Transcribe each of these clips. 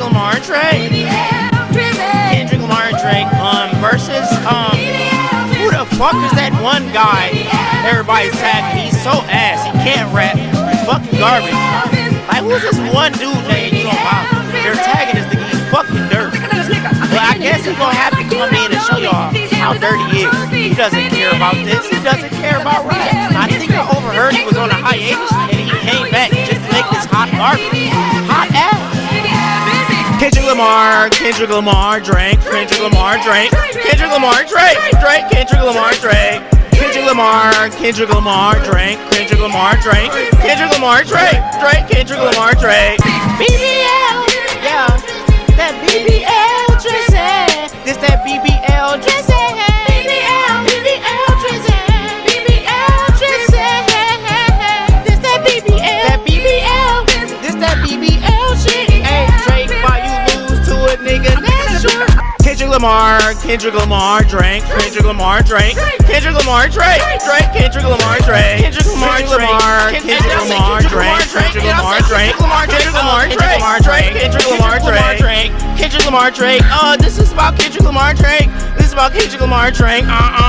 Lamar and Drake. Kendrick Lamar and Drake versus who the fuck is that one guy everybody's tagging? He's so ass, he can't rap, he's fucking garbage. Like, who's this one dude that you know about? They're tagging this nigga, he's fucking dirt. But I guess he's gonna have to come in and show y'all how dirty he is. He doesn't care about this, he doesn't care about rap. I think I overheard he was on a hiatus and he came back just to make this hot garbage. Hot ass. Kendrick Lamar, Drake, Kendrick Lamar, Drake, Kendrick Lamar, Drake, Drake, Kendrick Lamar, Drake, Kendrick Lamar, Drake, Kendrick Lamar, Drake, Kendrick Lamar, Drake, Drake, Kendrick Lamar, Drake. BBL, yeah, that BBL Drizzy, this that BBL Drizzy, BBL Drizzy, BBL Drizzy, this that BBL, this that BBL shit. Hey Drake, why you lose to a nigga? That's sure. Kendrick Lamar, Drake, Kendrick Lamar, Drake, Kendrick Lamar, Drake, Drake, Kendrick Lamar, Drake, Kendrick Lamar, Drake, Kendrick Lamar, Drake, Kendrick Lamar, Drake, Kendrick Lamar, Drake, Kendrick Lamar, Drake, Kendrick Lamar, Drake. This is about Kendrick Lamar, Drake. This is about Kendrick Lamar, Drake.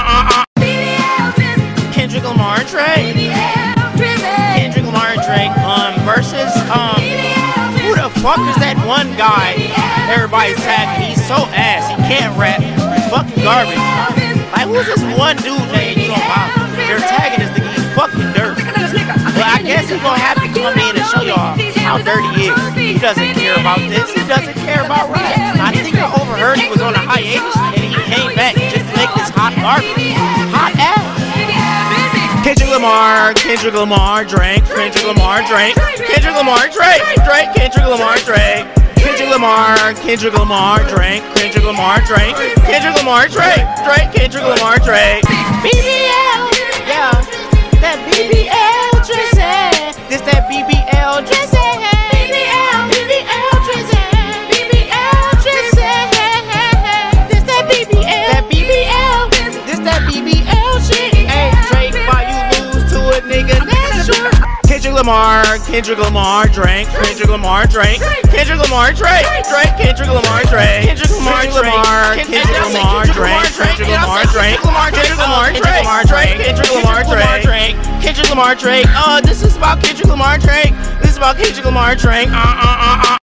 Kendrick Lamar, Drake. Kendrick Lamar, Drake versus who the fuck is that one guy everybody's tagging? He's so ass, he can't rap, he's fucking garbage. Like, who's this one dude that you know about? They're tagging this nigga, he's fucking dirt. But I guess he's gonna have to come in and show y'all how dirty he is. He doesn't care about this, he doesn't care about rap. I think I overheard he was on a hiatus and he came back just to make this hot garbage. Hot ass. Kendrick Lamar, Drake, Kendrick Lamar, Drake, Kendrick Lamar, Drake, Drake, Kendrick Lamar, Drake, Kendrick Lamar, Drake, Kendrick Lamar, Drake, Kendrick Lamar, Drake, Drake, Kendrick Lamar, Drake. BBL, yeah, that BBL Drizzy, this that BBL Drizzy, BBL Drizzy, BBL Drizzy, this that BBL, this that BBL shit. Hey Drake, why you lose to a nigga? That's sure. Kendrick Lamar, Drake, Kendrick Lamar, Drake, Kendrick Lamar, Drake, Drake, Kendrick Lamar, Drake, Kendrick Lamar, Drake, Kendrick Lamar, Drake, Kendrick Lamar, Drake, Kendrick Lamar, Drake, Kendrick Lamar, Drake, Kendrick Lamar, Drake. This is about Kendrick Lamar, Drake. This is about Kendrick Lamar, Drake.